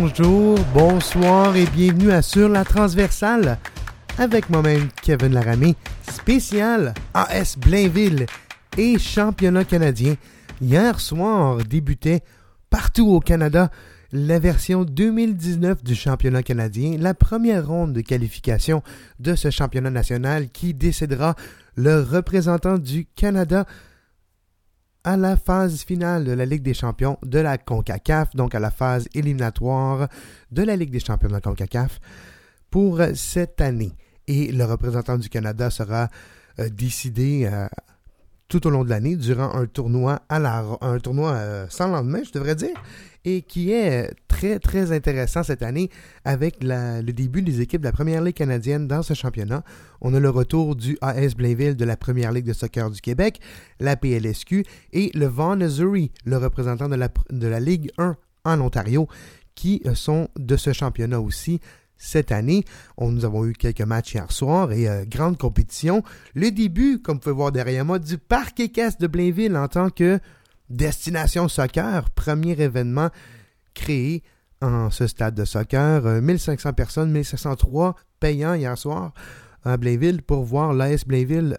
Bonjour, bonsoir et bienvenue à Sur la Transversale avec moi-même Kevin Laramé, spécial AS Blainville et championnat canadien. Hier soir débutait partout au Canada la version 2019 du championnat canadien, la première ronde de qualification de ce championnat national qui décédera le représentant du Canada à la phase finale de la Ligue des champions de la CONCACAF, donc à la phase éliminatoire de la Ligue des champions de la CONCACAF pour cette année. Et le représentant du Canada sera décidé tout au long de l'année durant un tournoi sans lendemain, je devrais dire, et qui est très, très intéressant cette année avec le début des équipes de la Première Ligue canadienne dans ce championnat. On a le retour du AS Blainville de la Première Ligue de soccer du Québec, la PLSQ, et le Vaughan Azzurri, le représentant de la Ligue 1 en Ontario, qui sont de ce championnat aussi. Cette année, nous avons eu quelques matchs hier soir et grande compétition. Le début, comme vous pouvez voir derrière moi, du Parc Équestre de Blainville en tant que destination soccer, premier événement créé en ce stade de soccer. 1500 personnes, 1503 payants hier soir à Blainville pour voir l'AS Blainville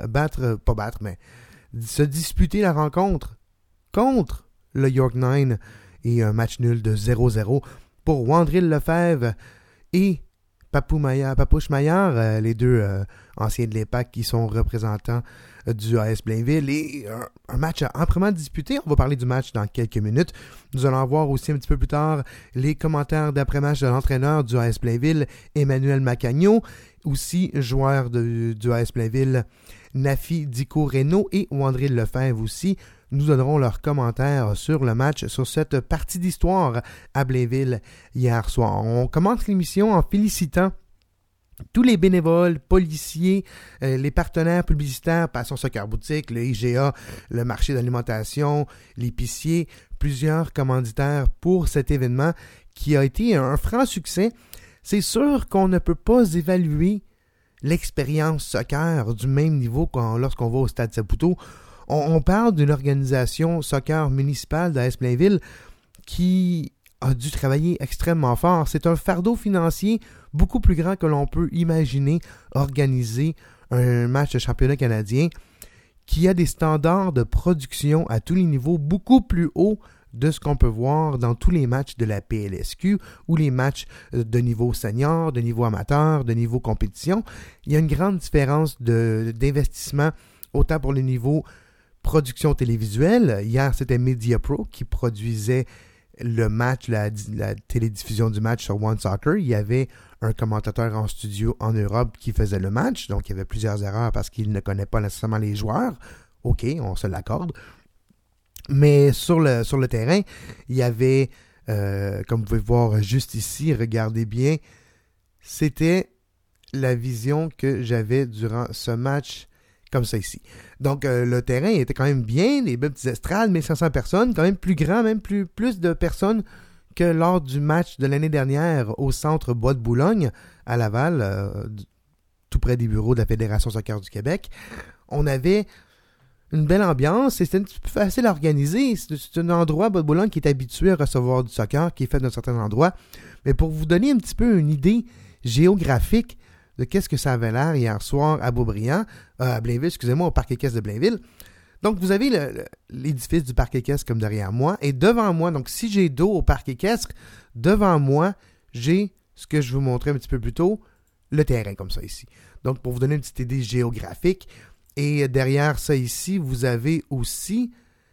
se disputer la rencontre contre le York 9 et un match nul de 0-0 pour Wandril Lefebvre et Papouche Maillard, les deux anciens de l'EPAC qui sont représentants du AS Blainville, et un match amplement disputé. On va parler du match dans quelques minutes. Nous allons voir aussi un petit peu plus tard les commentaires d'après-match de l'entraîneur du AS Blainville, Emmanuel Macagno, aussi joueur du AS Blainville, Nafi Dico-Reno et Wandril Lefebvre aussi. Nous donnerons leurs commentaires sur le match, sur cette partie d'histoire à Blainville hier soir. On commence l'émission en félicitant tous les bénévoles, policiers, les partenaires publicitaires, Passion Soccer Boutique, le IGA, le marché d'alimentation, l'épicier, plusieurs commanditaires pour cet événement qui a été un franc succès. C'est sûr qu'on ne peut pas évaluer l'expérience soccer du même niveau lorsqu'on va au Stade Saputo. On parle d'une organisation soccer municipale d'AS Blainville qui a dû travailler extrêmement fort. C'est un fardeau financier beaucoup plus grand que l'on peut imaginer organiser un match de championnat canadien qui a des standards de production à tous les niveaux beaucoup plus hauts de ce qu'on peut voir dans tous les matchs de la PLSQ ou les matchs de niveau senior, de niveau amateur, de niveau compétition. Il y a une grande différence d'investissement autant pour le niveau production télévisuelle. Hier, c'était Mediapro qui produisait le match, la télédiffusion du match sur One Soccer. Il y avait un commentateur en studio en Europe qui faisait le match, donc il y avait plusieurs erreurs parce qu'il ne connaît pas nécessairement les joueurs. OK, on se l'accorde. Mais sur le terrain, il y avait, comme vous pouvez voir juste ici, regardez bien, c'était la vision que j'avais durant ce match comme ça ici. Donc, le terrain était quand même bien, les belles petites estrades, 1500 personnes, quand même plus grand, même plus de personnes que lors du match de l'année dernière au centre Bois de Boulogne, à Laval, tout près des bureaux de la Fédération Soccer du Québec. On avait une belle ambiance et c'était un petit peu facile à organiser. C'est un endroit, Bois de Boulogne, qui est habitué à recevoir du soccer, qui est fait d'un certain endroit. Mais pour vous donner un petit peu une idée géographique de qu'est-ce que ça avait l'air hier soir à Blainville, au Parc Équestre de Blainville. Donc, vous avez l'édifice du Parc Équestre comme derrière moi, et devant moi, donc si j'ai dos au Parc Équestre, devant moi, j'ai ce que je vous montrais un petit peu plus tôt, le terrain comme ça ici. Donc, pour vous donner une petite idée géographique, et derrière ça ici, vous avez aussi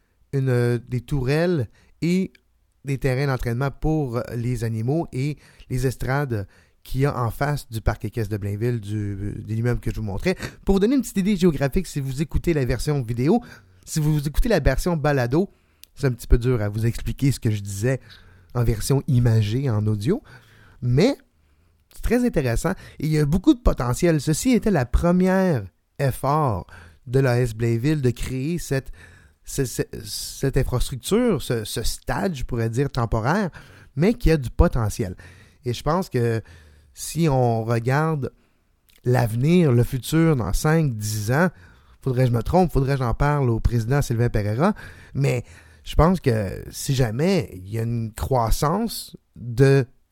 des tourelles et des terrains d'entraînement pour les animaux et les estrades qu'il y a en face du Parc Équestre de Blainville, de l'immeuble que je vous montrais. Pour vous donner une petite idée géographique, si vous écoutez la version vidéo, si vous écoutez la version balado, c'est un petit peu dur à vous expliquer ce que je disais en version imagée, en audio, mais c'est très intéressant et il y a beaucoup de potentiel. Ceci était la première effort de l'AS Blainville de créer cette infrastructure, ce stade, je pourrais dire, temporaire, mais qui a du potentiel. Et je pense que si on regarde l'avenir, le futur dans 5-10 ans, faudrait que je me trompe, faudrait que j'en parle au président Sylvain Pereira, mais je pense que si jamais il y a une croissance de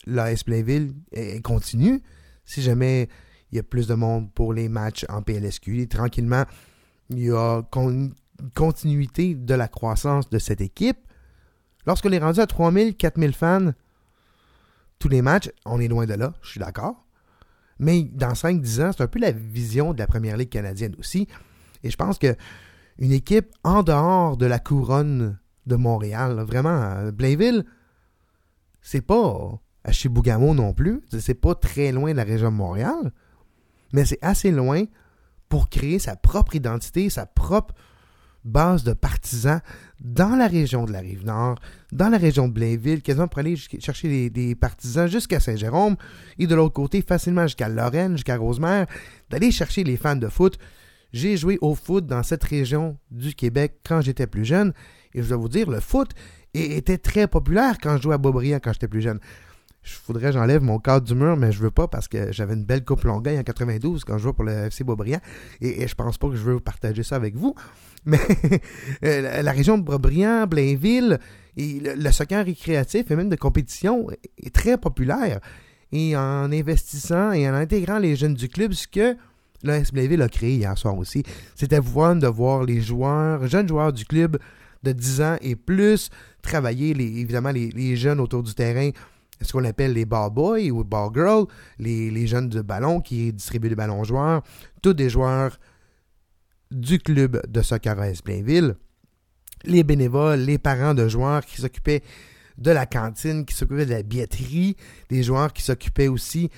l'AS Blainville continue, si jamais il y a plus de monde pour les matchs en PLSQ, et tranquillement, il y a une continuité de la croissance de cette équipe. Lorsqu'on est rendu à 3000, 4000 fans, tous les matchs, on est loin de là, je suis d'accord. Mais dans 5-10 ans, c'est un peu la vision de la Première Ligue canadienne aussi. Et je pense que une équipe en dehors de la couronne de Montréal, là, vraiment, Blainville, c'est pas à Chibougamau non plus. C'est pas très loin de la région de Montréal. Mais c'est assez loin pour créer sa propre identité, sa propre base de partisans dans la région de la Rive-Nord, dans la région de Blainville, quasiment pour aller chercher des partisans jusqu'à Saint-Jérôme et de l'autre côté, facilement jusqu'à Lorraine, jusqu'à Rosemère, d'aller chercher les fans de foot. J'ai joué au foot dans cette région du Québec quand j'étais plus jeune et je dois vous dire, le foot était très populaire quand je jouais à Beaubriand quand j'étais plus jeune. Il faudrait que j'enlève mon cadre du mur, mais je veux pas parce que j'avais une belle coupe Longueuil en 92 quand je jouais pour le FC Beaubriand et je pense pas que je veux partager ça avec vous. Mais la région de Beaubriand, Blainville, et le soccer récréatif et même de compétition est très populaire. Et en investissant et en intégrant les jeunes du club, ce que l'AS Blainville a créé hier soir aussi, c'était fun de voir les jeunes joueurs du club de 10 ans et plus travailler, évidemment, les jeunes autour du terrain, ce qu'on appelle les ball boys ou ball girls, les jeunes de ballon qui distribuent des ballons aux joueurs, tous des joueurs du club de soccer AS Blainville, les bénévoles, les parents de joueurs qui s'occupaient de la cantine, qui s'occupaient de la billetterie, des joueurs qui s'occupaient aussi,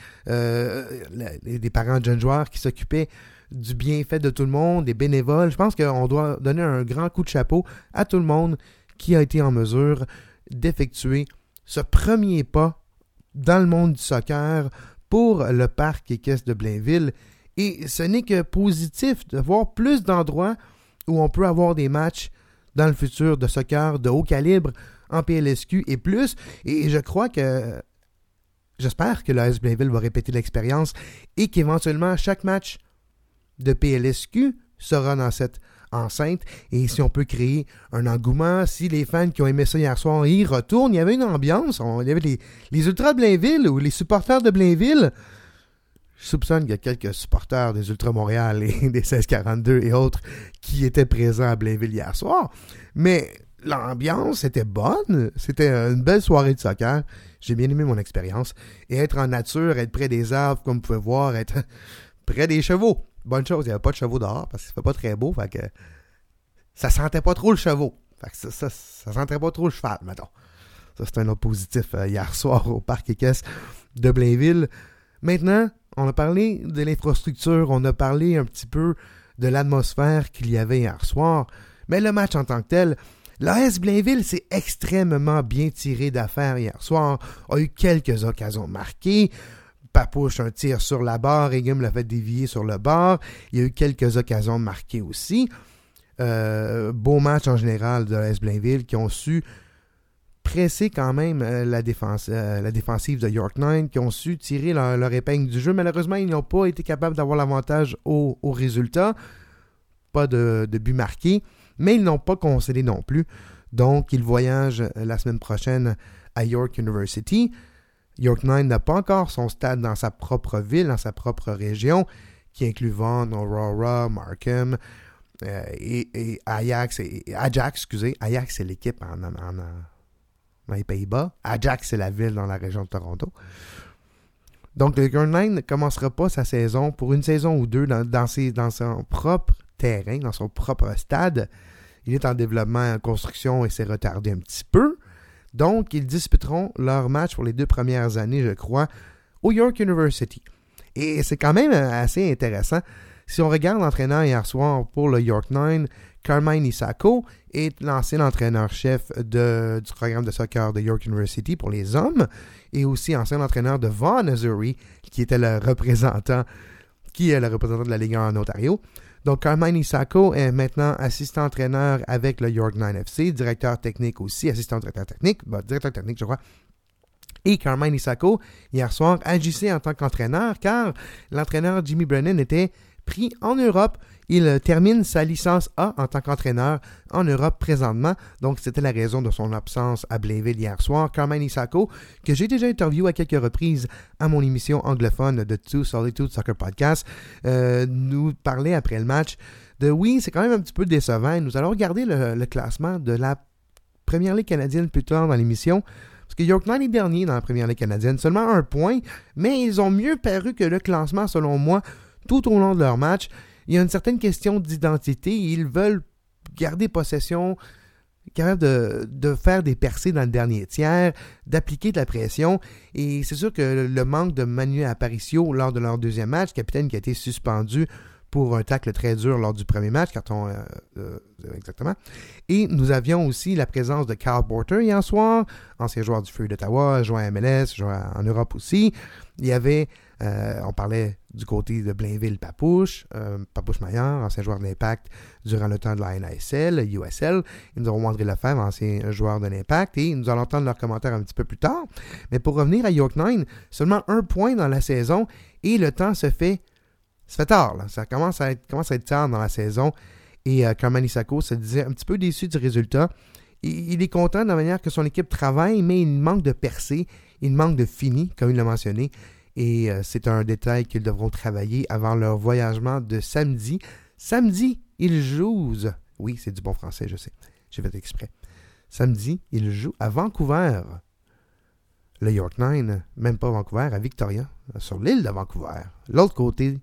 des parents de jeunes joueurs qui s'occupaient du bienfait de tout le monde, des bénévoles. Je pense qu'on doit donner un grand coup de chapeau à tout le monde qui a été en mesure d'effectuer ce premier pas dans le monde du soccer pour le parc équestre de Blainville. Et ce n'est que positif de voir plus d'endroits où on peut avoir des matchs dans le futur de soccer de haut calibre en PLSQ et plus. Et j'espère que l'AS Blainville va répéter l'expérience et qu'éventuellement chaque match de PLSQ sera dans cette enceinte. Et si on peut créer un engouement, si les fans qui ont aimé ça hier soir y retournent, il y avait une ambiance. Il y avait les Ultras de Blainville ou les supporters de Blainville. Je soupçonne qu'il y a quelques supporters des Ultras Montréal et des 1642 et autres qui étaient présents à Blainville hier soir. Mais l'ambiance était bonne. C'était une belle soirée de soccer. J'ai bien aimé mon expérience. Et être en nature, être près des arbres, comme vous pouvez voir, être près des chevaux. Bonne chose, il n'y avait pas de chevaux dehors parce que ça fait pas très beau. Fait que ça sentait pas trop le chevaux. Fait que ça sentait pas trop le cheval, mettons. Ça, c'est un autre positif hier soir au parc équestre de Blainville. Maintenant, on a parlé de l'infrastructure, on a parlé un petit peu de l'atmosphère qu'il y avait hier soir. Mais le match en tant que tel, l'AS Blainville s'est extrêmement bien tiré d'affaire hier soir, a eu quelques occasions marquées. Papouche, un tir sur la barre, Egum l'a fait dévier sur le bord. Il y a eu quelques occasions marquées aussi. Beau match en général de l'AS Blainville qui ont su presser quand même la défensive de York 9, qui ont su tirer leur épingle du jeu. Malheureusement, ils n'ont pas été capables d'avoir l'avantage au résultat. Pas de but marqué, mais ils n'ont pas concédé non plus. Donc, ils voyagent la semaine prochaine à York University. York 9 n'a pas encore son stade dans sa propre ville, dans sa propre région, qui inclut Vaughan, Aurora, Markham et Ajax. Ajax, c'est l'équipe dans les Pays-Bas. Ajax, c'est la ville dans la région de Toronto. Donc, le York 9 ne commencera pas sa saison pour une saison ou deux dans son propre terrain, dans son propre stade. Il est en développement, en construction et s'est retardé un petit peu. Donc, ils disputeront leur match pour les 2 premières années, je crois, au York University. Et c'est quand même assez intéressant. Si on regarde l'entraîneur hier soir pour le York 9, Carmine Isako est l'ancien entraîneur-chef du programme de soccer de York University pour les hommes et aussi ancien entraîneur de Vaughan, Missouri, qui est le représentant de la Ligue 1 en Ontario. Donc, Carmine Isako est maintenant assistant-entraîneur avec le York 9 FC, directeur technique aussi, directeur technique, je crois. Et Carmine Isako, hier soir, agissait en tant qu'entraîneur, car l'entraîneur Jimmy Brennan était pris en Europe. Il termine sa licence A en tant qu'entraîneur en Europe présentement. Donc, c'était la raison de son absence à Blainville hier soir. Carmine Isako, que j'ai déjà interviewé à quelques reprises à mon émission anglophone de Two Solitude Soccer Podcast, nous parlait après le match de oui, c'est quand même un petit peu décevant. Nous allons regarder le classement de la Première Ligue canadienne plus tard dans l'émission. Parce que York Nine est dernier dans la Première Ligue canadienne, seulement 1 point, mais ils ont mieux paru que le classement, selon moi, tout au long de leur match. Il y a une certaine question d'identité. Ils veulent garder possession, capable de faire des percées dans le dernier tiers, d'appliquer de la pression. Et c'est sûr que le manque de Manu Aparicio lors de leur deuxième match, capitaine qui a été suspendu pour un tacle très dur lors du premier match, exactement. Et nous avions aussi la présence de Kyle Porter hier soir, ancien joueur du Fury d'Ottawa, joueur à MLS, joueur en Europe aussi. Il y avait, on parlait du côté de Blainville, Papouche Maillard, ancien joueur de l'Impact durant le temps de la NASL, USL. Et nous aurons André Lefebvre, ancien joueur de l'Impact, et nous allons entendre leurs commentaires un petit peu plus tard. Mais pour revenir à York Nine, seulement 1 point dans la saison, et le temps se fait tard, là. Ça commence à être tard dans la saison. Et Carmine Isako se disait un petit peu déçu du résultat. Il est content de la manière que son équipe travaille, mais il manque de percée, il manque de fini, comme il l'a mentionné. Et c'est un détail qu'ils devront travailler avant leur voyagement de samedi. Samedi, ils jouent. Oui, c'est du bon français, je sais. J'ai fait exprès. Samedi, ils jouent à Vancouver. Le York Nine, même pas Vancouver, à Victoria, sur l'île de Vancouver, l'autre côté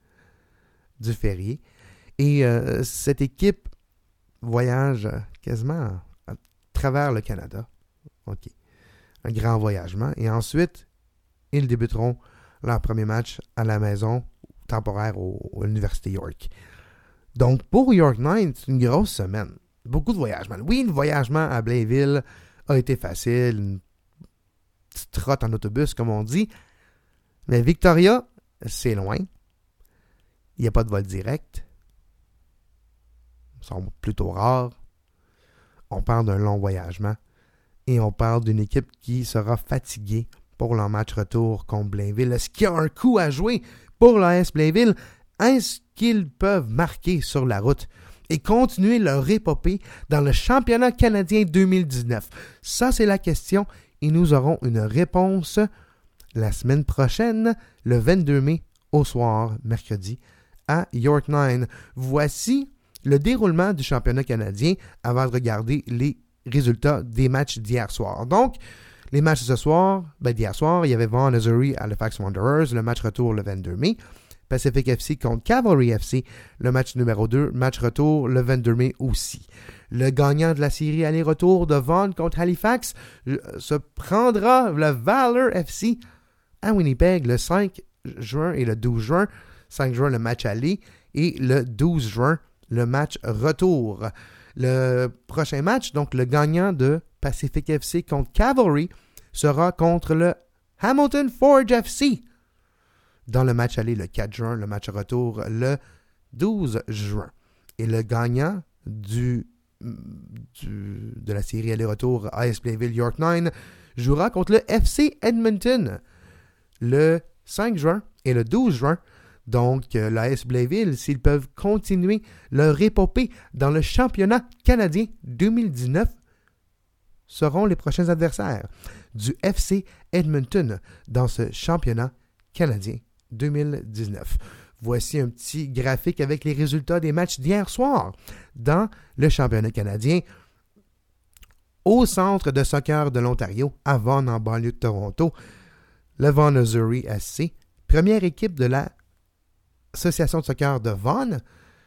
du Ferrier. Et cette équipe voyage quasiment à travers le Canada. OK. Un grand voyagement. Et ensuite, ils débuteront leur premier match à la maison temporaire à l'Université York. Donc, pour York Nine, c'est une grosse semaine. Beaucoup de voyagements. Oui, le voyagement à Blainville a été facile. Une petite trotte en autobus, comme on dit. Mais Victoria, c'est loin. Il n'y a pas de vol direct. Ils sont plutôt rares. On parle d'un long voyagement. Et on parle d'une équipe qui sera fatiguée pour leur match retour contre Blainville. Est-ce qu'il y a un coup à jouer pour l'AS Blainville? Est-ce qu'ils peuvent marquer sur la route et continuer leur épopée dans le championnat canadien 2019? Ça, c'est la question. Et nous aurons une réponse la semaine prochaine, le 22 mai, au soir, mercredi, à York Nine. Voici le déroulement du championnat canadien avant de regarder les résultats des matchs d'hier soir. Donc, les matchs de ce soir, d'hier soir, il y avait Vaughan Azzurri à Halifax Wanderers, le match retour le 22 mai. Pacific FC contre Cavalry FC, le match numéro 2, match retour le 22 mai aussi. Le gagnant de la série aller-retour de Vaughan contre Halifax se prendra le Valor FC à Winnipeg le 5 juin et le 12 juin. 5 juin, le match aller, et le 12 juin, le match retour. Le prochain match, donc le gagnant de Pacific FC contre Cavalry, sera contre le Hamilton Forge FC dans le match aller le 4 juin, le match retour le 12 juin. Et le gagnant de la série aller-retour AS Blainville York 9 jouera contre le FC Edmonton le 5 juin et le 12 juin. Donc, l'AS Blainville, s'ils peuvent continuer leur épopée dans le championnat canadien 2019, seront les prochains adversaires du FC Edmonton dans ce championnat canadien 2019. Voici un petit graphique avec les résultats des matchs d'hier soir dans le championnat canadien au centre de soccer de l'Ontario, à Vaughan, en banlieue de Toronto. Le Vaughan Azzurri SC, première équipe de la Association de soccer de Vaughan,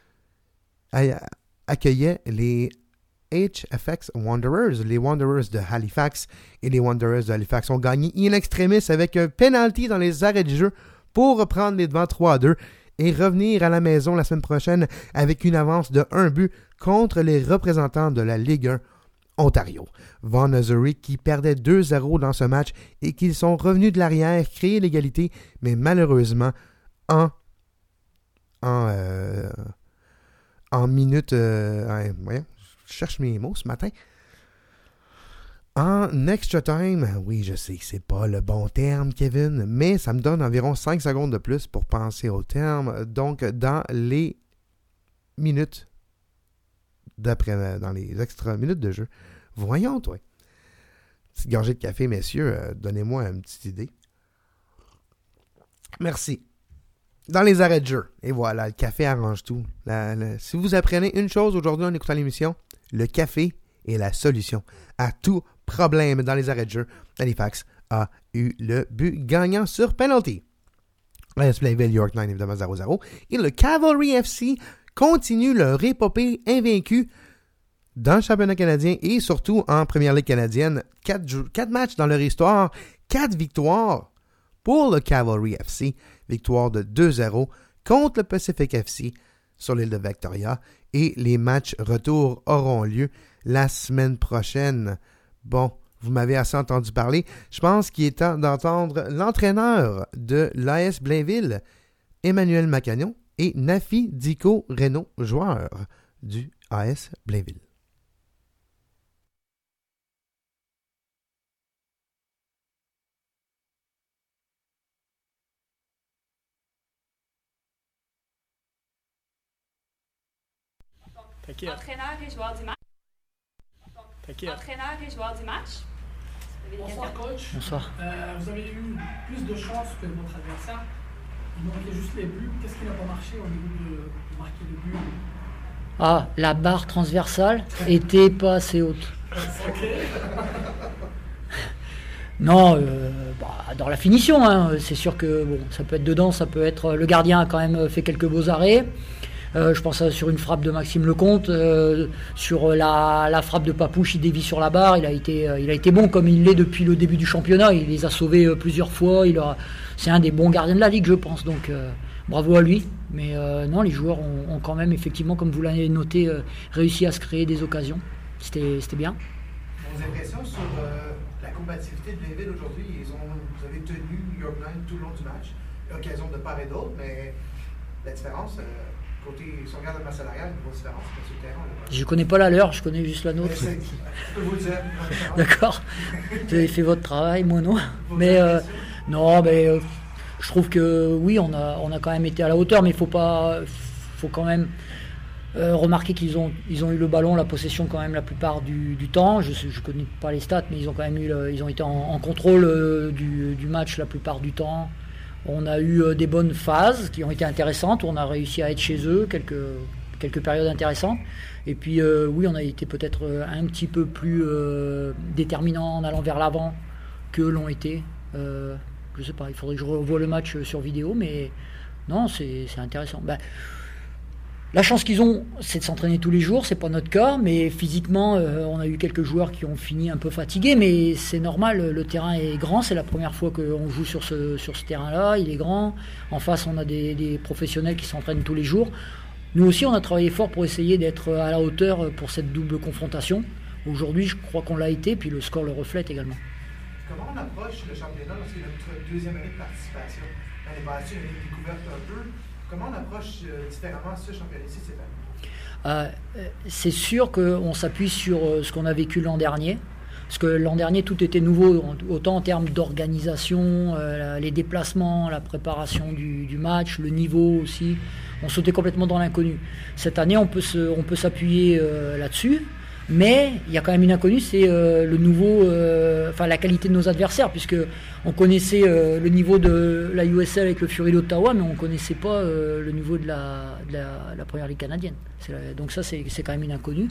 accueillait les HFX Wanderers. Les Wanderers de Halifax et les Wanderers de Halifax ont gagné in extremis avec un penalty dans les arrêts de jeu pour reprendre les devants 3-2 et revenir à la maison la semaine prochaine avec une avance de 1 but contre les représentants de la Ligue 1 Ontario. Vaughan Azzurri qui perdait 2-0 dans ce match et qui sont revenus de l'arrière, créer l'égalité, mais malheureusement en minute... je cherche mes mots ce matin. En extra time, oui, je sais que c'est pas le bon terme, Kevin, mais ça me donne environ 5 secondes de plus pour penser au terme. Donc, dans les minutes d'après, dans les extra minutes de jeu, voyons, toi. Petite gorgée de café, messieurs, donnez-moi une petite idée. Merci. Dans les arrêts de jeu, et voilà, le café arrange tout. Si vous apprenez une chose aujourd'hui en écoutant l'émission, le café est la solution à tout problème dans les arrêts de jeu. Halifax a eu le but gagnant sur penalty. l'AS Blainville York 9 évidemment 0-0. Et le Cavalry FC continue leur épopée invaincue dans le championnat canadien et surtout en Première Ligue canadienne. 4 matchs dans leur histoire, 4 victoires pour le Cavalry FC. Victoire de 2-0 contre le Pacific FC sur l'île de Victoria. Et les matchs retour auront lieu la semaine prochaine. Bon, vous m'avez assez entendu parler. Je pense qu'il est temps d'entendre l'entraîneur de l'AS Blainville, Emmanuel Macagnon, et Nafi Dico Renaud, joueur du AS Blainville. Entraîneur et joueur du match. Entraîneur et joueur du match. Bonsoir coach. Bonsoir. Vous avez eu plus de chance que votre adversaire. Il manquait juste les buts. Qu'est-ce qui n'a pas marché au niveau de marquer le but? Ah, la barre transversale était pas assez haute. Ok. Non, dans la finition, hein, c'est sûr que bon, ça peut être dedans, ça peut être. Le gardien a quand même fait quelques beaux arrêts. Je pense sur une frappe de Maxime Lecomte, sur la frappe de Papouche, il dévie sur la barre. Il a été bon comme il l'est depuis le début du championnat. Il les a sauvés plusieurs fois. C'est un des bons gardiens de la Ligue, je pense. Donc bravo à lui. Mais non, les joueurs ont quand même, effectivement, comme vous l'avez noté, réussi à se créer des occasions. C'était bien. Vos impressions sur la combativité de Blainville aujourd'hui? Vous avez tenu York 9 tout le long du match. Occasion de part et d'autre, mais la différence... Côté, si on regarde le masse salariale, une grosse différence sur le terrain. Je connais pas la leur, je connais juste la nôtre. Je peux vous le dire. D'accord. Vous avez fait votre travail, moi non. Mais non, mais je trouve que oui, on a quand même été à la hauteur, mais faut quand même remarquer qu'ils ont eu le ballon, la possession quand même la plupart du temps. Je connais pas les stats, mais ils ont quand même ils ont été en contrôle du match la plupart du temps. On a eu des bonnes phases qui ont été intéressantes, où on a réussi à être chez eux, quelques périodes intéressantes. Et puis oui, on a été peut-être un petit peu plus déterminant en allant vers l'avant que l'ont été. Je sais pas, il faudrait que je revoie le match sur vidéo, mais non, c'est intéressant. La chance qu'ils ont, c'est de s'entraîner tous les jours, c'est pas notre cas, mais physiquement, on a eu quelques joueurs qui ont fini un peu fatigués, mais c'est normal, le terrain est grand, c'est la première fois qu'on joue sur ce terrain-là, il est grand, en face on a des professionnels qui s'entraînent tous les jours. Nous aussi on a travaillé fort pour essayer d'être à la hauteur pour cette double confrontation. Aujourd'hui je crois qu'on l'a été, puis le score le reflète également. Comment on approche le championnat lorsqu'il y a notre deuxième année de participation? L'année passée, on a été découverte un peu. Comment on approche différemment ce championnat-ci cette année? C'est sûr qu'on s'appuie sur ce qu'on a vécu l'an dernier. Parce que l'an dernier, tout était nouveau, autant en termes d'organisation, les déplacements, la préparation du match, le niveau aussi. On sautait complètement dans l'inconnu. Cette année, on peut s'appuyer là-dessus. Mais il y a quand même une inconnue, c'est le nouveau, la qualité de nos adversaires, puisque on connaissait le niveau de la USL avec le Fury d'Ottawa, mais on ne connaissait pas le niveau de la Première Ligue canadienne. Donc ça, c'est quand même une inconnue.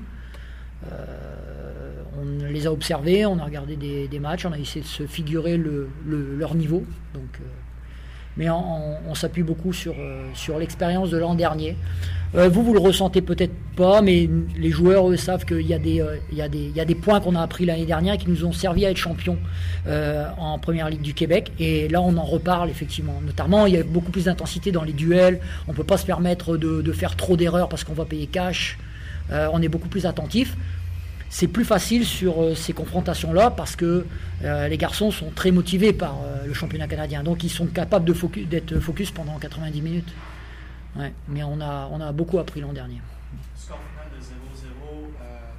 On les a observés, on a regardé des matchs, on a essayé de se figurer leur niveau. Donc, mais on s'appuie beaucoup sur l'expérience de l'an dernier. Vous le ressentez peut-être pas, mais les joueurs, eux, savent qu'il y a des points qu'on a appris l'année dernière et qui nous ont servi à être champions en Première Ligue du Québec. Et là, on en reparle, effectivement. Notamment, il y a beaucoup plus d'intensité dans les duels. On ne peut pas se permettre de faire trop d'erreurs parce qu'on va payer cash. On est beaucoup plus attentif. C'est plus facile sur ces confrontations-là parce que les garçons sont très motivés par le championnat canadien. Donc, ils sont capables d'être focus pendant 90 minutes. Ouais, mais on a beaucoup appris l'an dernier. Score final de 0-0,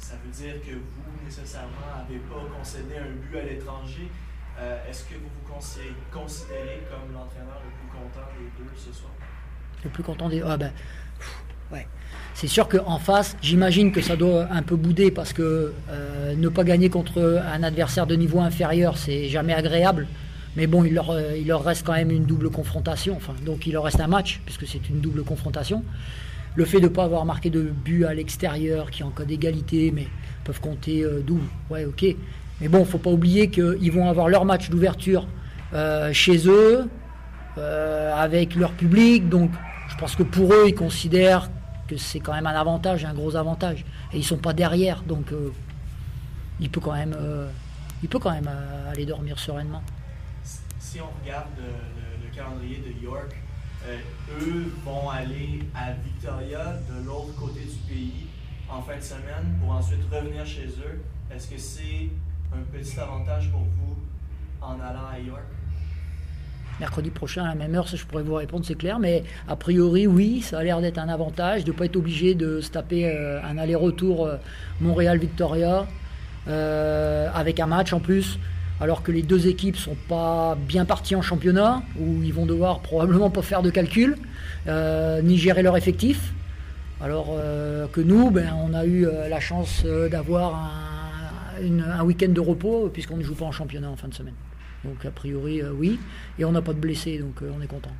ça veut dire que vous, nécessairement, n'avez pas concédé un but à l'étranger. Est-ce que vous vous considérez comme l'entraîneur le plus content des deux ce soir? Le plus content des... ouais. C'est sûr qu'en face, j'imagine que ça doit un peu bouder parce que ne pas gagner contre un adversaire de niveau inférieur, c'est jamais agréable. Mais bon, il leur reste quand même une double confrontation. Enfin, donc il leur reste un match, puisque c'est une double confrontation. Le fait de ne pas avoir marqué de but à l'extérieur, qui en cas d'égalité, mais peuvent compter double, ouais, ok. Mais bon, il ne faut pas oublier qu'ils vont avoir leur match d'ouverture chez eux, avec leur public. Donc je pense que pour eux, ils considèrent que c'est quand même un avantage, un gros avantage. Et ils ne sont pas derrière, donc il peut quand même aller dormir sereinement. Si on regarde le calendrier de York, eux vont aller à Victoria, de l'autre côté du pays, en fin de semaine, pour ensuite revenir chez eux. Est-ce que c'est un petit avantage pour vous en allant à York? Mercredi prochain, à la même heure, ça je pourrais vous répondre, c'est clair, mais a priori, oui, ça a l'air d'être un avantage, de ne pas être obligé de se taper un aller-retour Montréal-Victoria, avec un match en plus, alors que les deux équipes ne sont pas bien parties en championnat, où ils vont devoir probablement pas faire de calcul, ni gérer leur effectif, alors que nous, on a eu la chance d'avoir un week-end de repos, puisqu'on ne joue pas en championnat en fin de semaine. Donc a priori, oui. Et on n'a pas de blessés, donc on est content.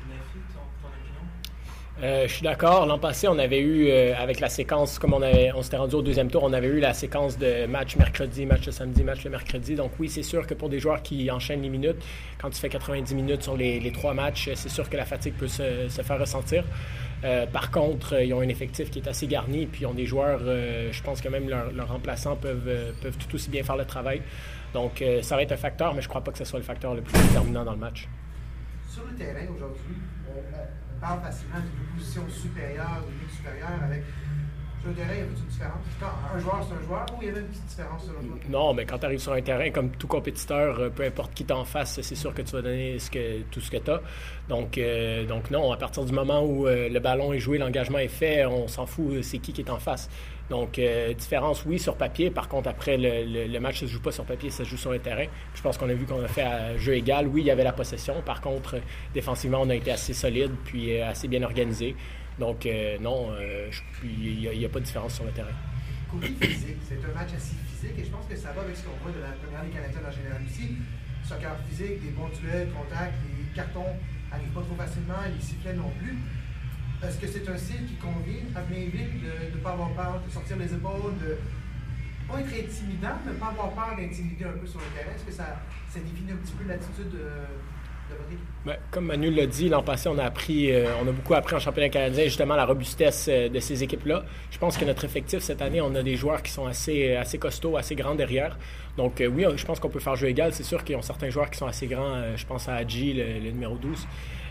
Je suis d'accord. L'an passé, on avait eu, avec la séquence, comme on s'était rendu au deuxième tour, on avait eu la séquence de match mercredi, match le samedi, match le mercredi. Donc oui, c'est sûr que pour des joueurs qui enchaînent les minutes, quand tu fais 90 minutes sur les 3 matchs, c'est sûr que la fatigue peut se faire ressentir. Par contre, ils ont un effectif qui est assez garni, puis ils ont des joueurs, je pense que même leurs remplaçants peuvent tout aussi bien faire le travail. Donc, ça va être un facteur, mais je ne crois pas que ce soit le facteur le plus déterminant dans le match. Sur le terrain, aujourd'hui, on parle facilement d'une position supérieure, d'une ligue supérieure avec... Sur le terrain, il y a une différence? Un joueur, c'est un joueur, ou il y avait une petite différence selon toi? Non, mais quand tu arrives sur un terrain, comme tout compétiteur, peu importe qui t'en face, c'est sûr que tu vas donner tout ce que tu as. Donc non, à partir du moment où le ballon est joué, l'engagement est fait, on s'en fout, c'est qui est en face. Donc, différence, oui, sur papier. Par contre, après, le match ne se joue pas sur papier, ça se joue sur le terrain. Je pense qu'on a vu qu'on a fait à jeu égal. Oui, il y avait la possession. Par contre, défensivement, on a été assez solide puis assez bien organisé. Donc, non, il n'y a pas de différence sur le terrain. Côté physique, c'est un match assez physique et je pense que ça va avec ce qu'on voit de la première Ligue canadienne en général aussi. Soccer physique, des bons duels, contacts, les cartons n'arrivent pas trop facilement, les sifflets non plus. Est-ce que c'est un style qui convient à Blainville de ne pas avoir peur, de sortir les épaules, de ne pas être intimidant, mais de ne pas avoir peur d'intimider un peu sur le terrain? Est-ce que ça définit un petit peu l'attitude de votre équipe? Ben, comme Manu l'a dit, l'an passé, on a beaucoup appris en championnat canadien, justement, la robustesse de ces équipes-là. Je pense que notre effectif, cette année, on a des joueurs qui sont assez costauds, assez grands derrière. Donc, oui, je pense qu'on peut faire jeu égal. C'est sûr qu'ils ont certains joueurs qui sont assez grands. Je pense à Hadji, le numéro 12.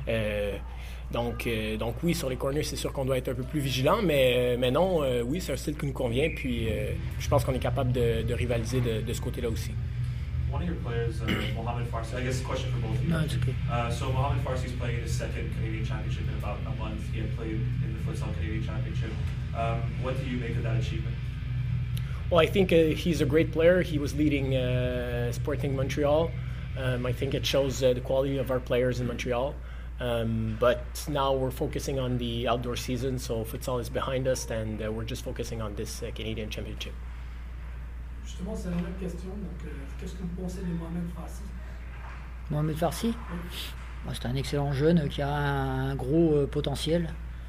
Donc oui, sur les corners, c'est sûr qu'on doit être un peu plus vigilant, mais non, oui, c'est un style qui nous convient, puis je pense qu'on est capable de rivaliser de ce côté-là aussi. One of your players, Mohamed Farsi, I guess a question for both of you. No, it's okay. So Mohamed Farsi is playing in his second Canadian Championship in about a month. He had played in the Futsal Canadian Championship. What do you make of that achievement? Well, I think he's a great player. He was leading Sporting Montreal. I think it shows the quality of our players in Montreal. But now we're focusing on the outdoor season, so futsal is behind us, and we're just focusing on this Canadian Championship. Justement, c'est la même question. Donc, qu'est-ce que vous pensez de Mohamed Farsi? Mohamed Farsi, Oui. c'est un excellent jeune qui a un gros potentiel.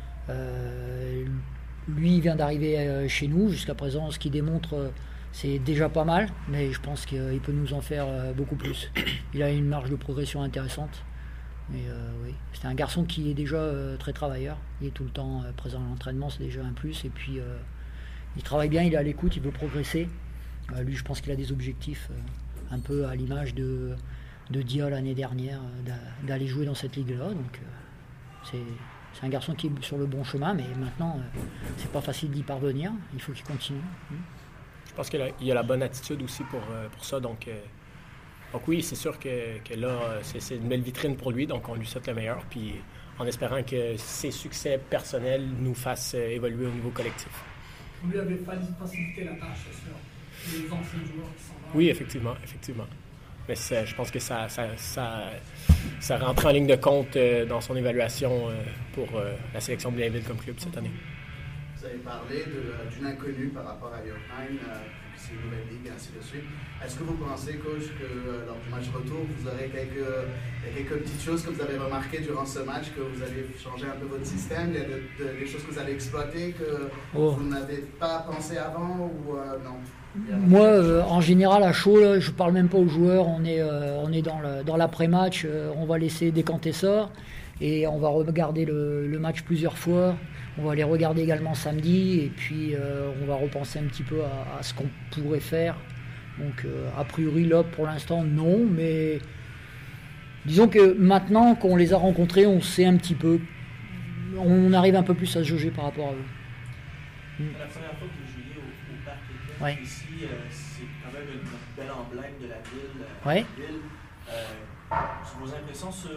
Lui, il vient d'arriver chez nous. Jusqu'à présent, ce qu'il démontre, c'est déjà pas mal, mais je pense qu'il peut nous en faire beaucoup plus. Il a une marge de progression intéressante. Mais oui, c'est un garçon qui est déjà très travailleur. Il est tout le temps présent à l'entraînement, c'est déjà un plus. Et puis, il travaille bien, il est à l'écoute, il veut progresser. Lui, je pense qu'il a des objectifs un peu à l'image de Dia l'année dernière, d'aller jouer dans cette ligue-là. Donc, c'est un garçon qui est sur le bon chemin, mais maintenant, c'est pas facile d'y parvenir. Il faut qu'il continue. Je pense qu'il a la bonne attitude aussi pour ça. Donc oui, c'est sûr que là, c'est une belle vitrine pour lui, donc on lui souhaite le meilleur, puis en espérant que ses succès personnels nous fassent évoluer au niveau collectif. Vous lui avez facilité la tâche sur les anciens joueurs qui sont là. Oui, effectivement. Mais je pense que ça rentre en ligne de compte dans son évaluation pour la sélection de Blainville comme club cette année. Vous avez parlé d'une inconnue par rapport à Yorkheim, c'est une nouvelle ligue, et ainsi de suite. Est-ce que vous pensez, coach, que lors du match retour, vous aurez quelques petites choses que vous avez remarquées durant ce match, que vous allez changer un peu votre système, il y a des choses que vous allez exploiter, que vous n'avez pas pensé avant ou non? Moi, en général, à chaud, là, je ne parle même pas aux joueurs. On est dans l'après-match. On va laisser décanter ça. Et on va regarder le match plusieurs fois. On va les regarder également samedi. Et puis, on va repenser un petit peu à ce qu'on pourrait faire. Donc, a priori, là, pour l'instant, non. Mais disons que maintenant qu'on les a rencontrés, on sait un petit peu. On arrive un peu plus à se jauger par rapport à eux. La première fois que vous jouiez au Parc Étienne, Ouais. ici, c'est quand même une belle emblème de la ville. Ouais. Vos impressions sur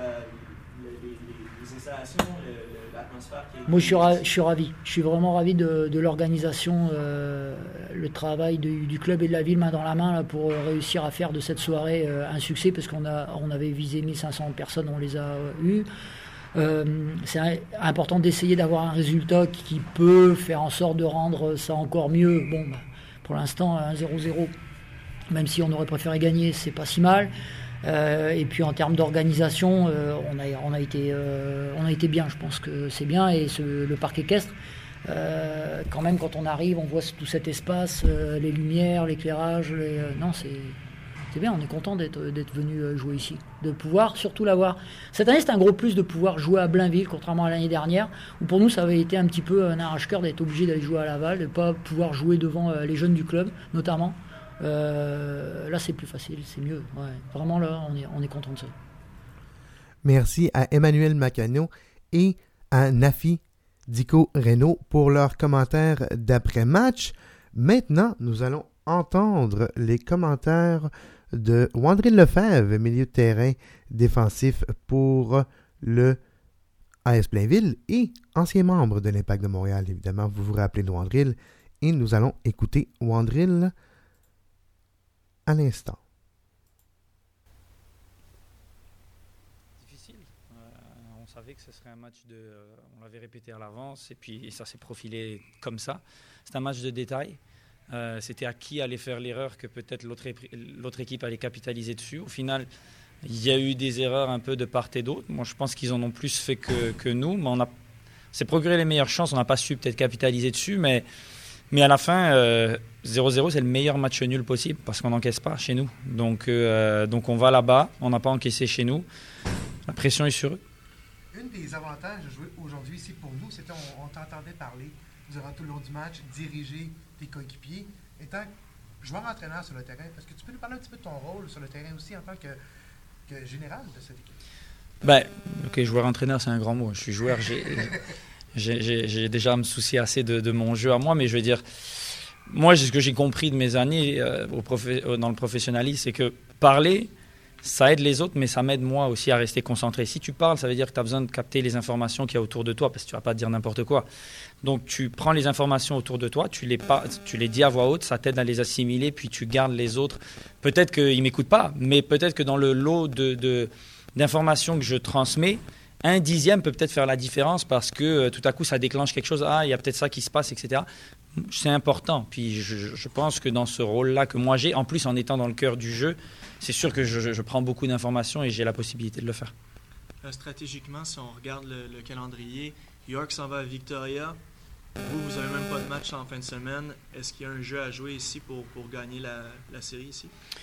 les installations, l'atmosphère qui est... Moi, je suis ravi. Je suis vraiment ravi de l'organisation, le travail du club et de la ville main dans la main là, pour réussir à faire de cette soirée un succès, parce qu'on avait visé 1500 personnes, on les a eues. C'est important d'essayer d'avoir un résultat qui peut faire en sorte de rendre ça encore mieux. Bon, pour l'instant, 1-0-0, même si on aurait préféré gagner, c'est pas si mal. Et puis en termes d'organisation, on a été bien. Je pense que c'est bien. Et le parc équestre, quand même, quand on arrive, on voit tout cet espace, les lumières, l'éclairage. Non, c'est bien. On est content d'être venu jouer ici, de pouvoir surtout l'avoir. Cette année, c'est un gros plus de pouvoir jouer à Blainville, contrairement à l'année dernière, où pour nous, ça avait été un petit peu un arrache-cœur d'être obligé d'aller jouer à Laval, de ne pas pouvoir jouer devant les jeunes du club, notamment. Là, c'est plus facile, c'est mieux. Ouais. Vraiment, là, on est content de ça. Merci à Emmanuel Macano et à Nafi Dico-Reno pour leurs commentaires d'après-match. Maintenant, nous allons entendre les commentaires de Wandril Lefebvre, milieu de terrain défensif pour le AS Blainville et ancien membre de l'Impact de Montréal. Évidemment, vous vous rappelez de Wandril et nous allons écouter Wandril à l'instant. Difficile. On savait que ce serait un match on l'avait répété à l'avance et puis ça s'est profilé comme ça. C'est un match de détail. C'était à qui allait faire l'erreur que peut-être l'autre équipe allait capitaliser dessus. Au final, il y a eu des erreurs un peu de part et d'autre. Moi, je pense qu'ils en ont plus fait que nous. Mais c'est procuré les meilleures chances. On n'a pas su peut-être capitaliser dessus. Mais à la fin, 0-0, c'est le meilleur match nul possible parce qu'on n'encaisse pas chez nous. Donc on va là-bas. On n'a pas encaissé chez nous. La pression est sur eux. Une des avantages de jouer aujourd'hui ici pour nous, c'était on t'entendait parler durant tout le long du match, diriger tes coéquipiers. Étant joueur-entraîneur sur le terrain, est-ce que tu peux nous parler un petit peu de ton rôle sur le terrain aussi en tant que général de cette équipe? Ok, joueur-entraîneur, c'est un grand mot. Je suis joueur, j'ai déjà à me soucier assez de mon jeu à moi, mais je veux dire, moi, ce que j'ai compris de mes années dans le professionnalisme, c'est que parler, ça aide les autres, mais ça m'aide moi aussi à rester concentré. Si tu parles, ça veut dire que tu as besoin de capter les informations qu'il y a autour de toi, parce que tu ne vas pas te dire n'importe quoi. Donc tu prends les informations autour de toi, tu les dis à voix haute, ça t'aide à les assimiler, puis tu gardes les autres. Peut-être qu'ils ne m'écoutent pas, mais peut-être que dans le lot d'informations que je transmets, 1/10 peut peut-être faire la différence parce que tout à coup ça déclenche quelque chose, il y a peut-être ça qui se passe, etc. C'est important. Puis je pense que dans ce rôle-là que moi j'ai, en plus en étant dans le cœur du jeu, c'est sûr que je prends beaucoup d'informations et j'ai la possibilité de le faire. Stratégiquement, si on regarde le calendrier, York s'en va à Victoria. Vous n'avez même pas de match en fin de semaine. Est-ce qu'il y a un jeu à jouer ici pour gagner la série ici?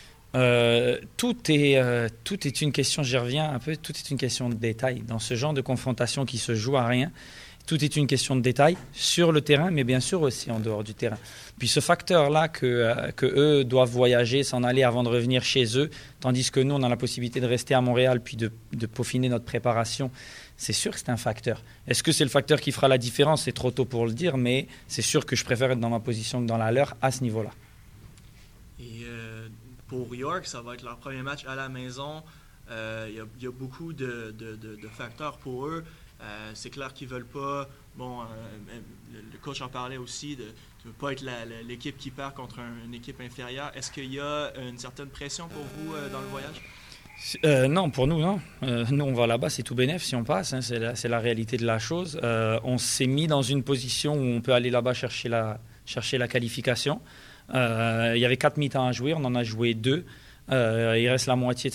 Tout est une question, j'y reviens un peu, tout est une question de détail. Dans ce genre de confrontation qui se joue à rien, tout est une question de détail sur le terrain, mais bien sûr aussi en dehors du terrain. Puis ce facteur-là que eux doivent voyager, s'en aller avant de revenir chez eux, tandis que nous, on a la possibilité de rester à Montréal puis de peaufiner notre préparation, c'est sûr que c'est un facteur. Est-ce que c'est le facteur qui fera la différence? C'est trop tôt pour le dire, mais c'est sûr que je préfère être dans ma position que dans la leur à ce niveau-là. Et pour York, ça va être leur premier match à la maison. Il y a beaucoup de facteurs pour eux. C'est clair qu'ils ne veulent pas. Bon, le coach en parlait aussi, de ne pas être l'équipe qui perd contre une équipe inférieure. Est-ce qu'il y a une certaine pression pour vous dans le voyage? Non, pour nous, non. Nous, on va là-bas, c'est tout bénef si on passe. Hein, c'est la réalité de la chose. On s'est mis dans une position où on peut aller là-bas chercher la qualification. Il y avait 4 mi-temps à jouer, on en a joué 2. Il reste la moitié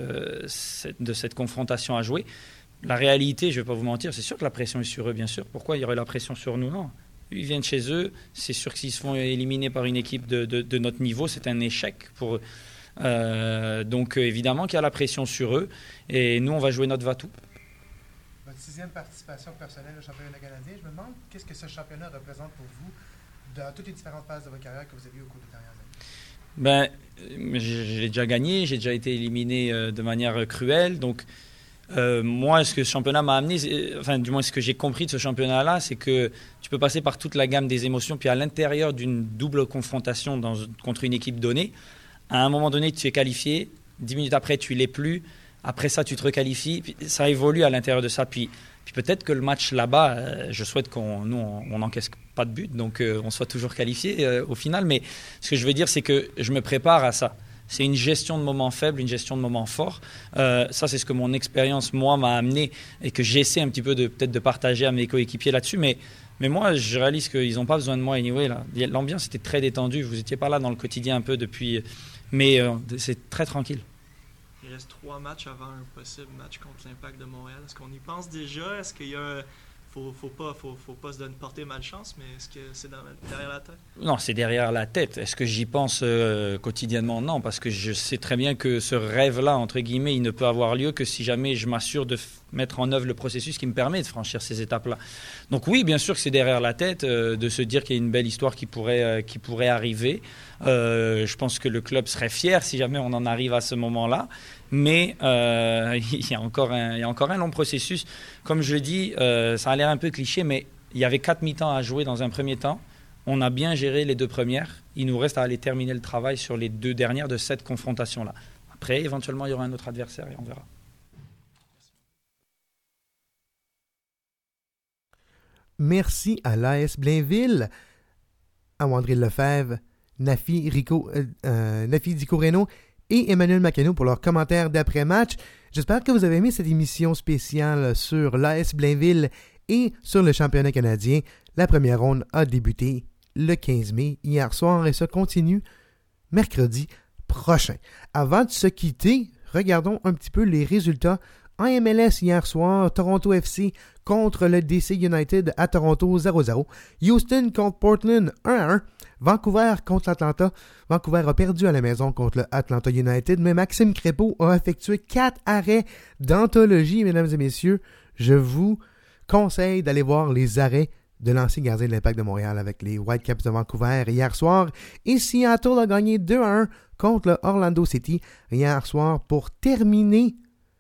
de cette confrontation à jouer. La réalité, je ne vais pas vous mentir, c'est sûr que la pression est sur eux, bien sûr. Pourquoi il y aurait la pression sur nous? Non. Ils viennent chez eux. C'est sûr que s'ils se font éliminer par une équipe de notre niveau, c'est un échec pour eux. Donc, évidemment qu'il y a la pression sur eux. Et nous, on va jouer notre va-tout. Votre 6e participation personnelle au championnat canadien, je me demande qu'est-ce que ce championnat représente pour vous dans toutes les différentes phases de votre carrière que vous avez eues au cours des dernières années? J'ai déjà gagné, j'ai déjà été éliminé de manière cruelle. Donc, moi, ce que ce championnat m'a amené, enfin, du moins ce que j'ai compris de ce championnat-là, c'est que tu peux passer par toute la gamme des émotions, puis à l'intérieur d'une double confrontation contre une équipe donnée, à un moment donné, tu es qualifié, 10 minutes après, tu ne l'es plus, après ça, tu te requalifies, puis ça évolue à l'intérieur de ça. Puis peut-être que le match là-bas, je souhaite qu'on n'encaisse pas de but, donc on soit toujours qualifié au final, mais ce que je veux dire, c'est que je me prépare à ça. C'est une gestion de moments faibles, une gestion de moments forts. Ça, c'est ce que mon expérience, moi, m'a amené et que j'essaie un petit peu peut-être de partager à mes coéquipiers là-dessus. Mais moi, je réalise qu'ils n'ont pas besoin de moi anyway. Là. L'ambiance était très détendue. Vous n'étiez pas là dans le quotidien un peu depuis... Mais c'est très tranquille. Il reste 3 matchs avant un possible match contre l'Impact de Montréal. Est-ce qu'on y pense déjà? Est-ce qu'il y a faut pas se donner porter malchance, mais est-ce que c'est derrière la tête? Non, c'est derrière la tête. Est-ce que j'y pense quotidiennement? Non, parce que je sais très bien que ce rêve-là, entre guillemets, il ne peut avoir lieu que si jamais je m'assure de mettre en œuvre le processus qui me permet de franchir ces étapes-là. Donc oui, bien sûr que c'est derrière la tête de se dire qu'il y a une belle histoire qui pourrait arriver. Je pense que le club serait fier si jamais on en arrive à ce moment-là. Mais il y a encore un long processus. Comme je le dis, ça a l'air un peu cliché, mais il y avait 4 mi-temps à jouer dans un premier temps. On a bien géré les 2 premières. Il nous reste à aller terminer le travail sur les 2 dernières de cette confrontation-là. Après, éventuellement, il y aura un autre adversaire et on verra. Merci à l'AS Blainville, à André Lefebvre, Nafi Dico-Reno et Emmanuel Macano pour leurs commentaires d'après-match. J'espère que vous avez aimé cette émission spéciale sur l'AS Blainville et sur le championnat canadien. La première ronde a débuté le 15 mai hier soir et se continue mercredi prochain. Avant de se quitter, regardons un petit peu les résultats en MLS hier soir. Toronto FC contre le DC United à Toronto 0-0. Houston contre Portland 1-1. Vancouver contre Atlanta. Vancouver a perdu à la maison contre le Atlanta United, mais Maxime Crépeau a effectué 4 arrêts d'anthologie, mesdames et messieurs. Je vous conseille d'aller voir les arrêts de l'ancien gardien de l'Impact de Montréal avec les Whitecaps de Vancouver hier soir. Et Seattle a gagné 2-1 contre le Orlando City hier soir pour terminer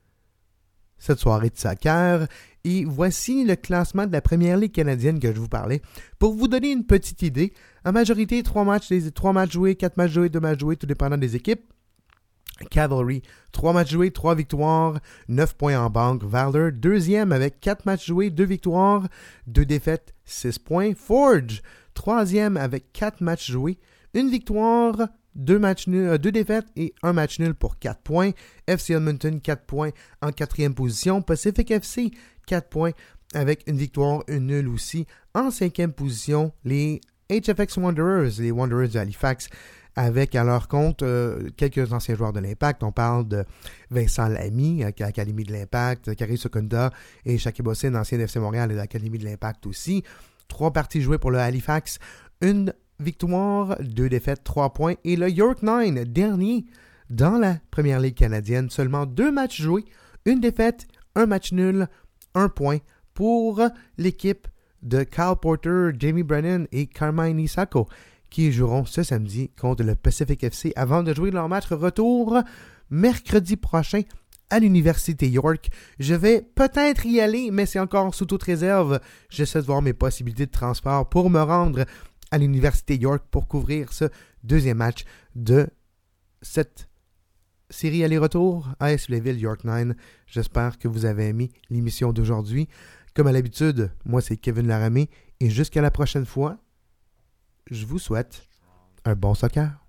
cette soirée de soccer. Et voici le classement de la Première Ligue canadienne que je vous parlais. Pour vous donner une petite idée, en majorité, 3 matchs joués, 4 matchs joués, 2 matchs joués, tout dépendant des équipes. Cavalry, 3 matchs joués, 3 victoires, 9 points en banque. Valor, 2e avec 4 matchs joués, 2 victoires, 2 défaites, 6 points. Forge, 3e avec 4 matchs joués, 1 victoire, 2 défaites et 1 match nul pour 4 points. FC Edmonton, 4 points en 4e position. Pacific FC, 4 points avec une victoire, une nulle aussi. En 5e position, les HFX Wanderers, les Wanderers de Halifax, avec à leur compte quelques anciens joueurs de l'Impact. On parle de Vincent Lamy, à l'Académie de l'Impact, Kari Sokunda et Shaki Bossin, ancien FC Montréal et de l'Académie de l'Impact aussi. 3 parties jouées pour le Halifax, 1 victoire, 2 défaites, 3 points. Et le York 9, dernier dans la Première Ligue canadienne, seulement 2 matchs joués, 1 défaite, 1 match nul, 1 point pour l'équipe de Kyle Porter, Jamie Brennan et Carmine Isako, qui joueront ce samedi contre le Pacific FC avant de jouer leur match retour mercredi prochain à l'Université York. Je vais peut-être y aller, mais c'est encore sous toute réserve. J'essaie de voir mes possibilités de transport pour me rendre à l'Université York pour couvrir ce 2e match de cette série aller-retour AS Blainville York 9. J'espère que vous avez aimé l'émission d'aujourd'hui. Comme à l'habitude, moi c'est Kevin Laramé et jusqu'à la prochaine fois, je vous souhaite un bon soccer.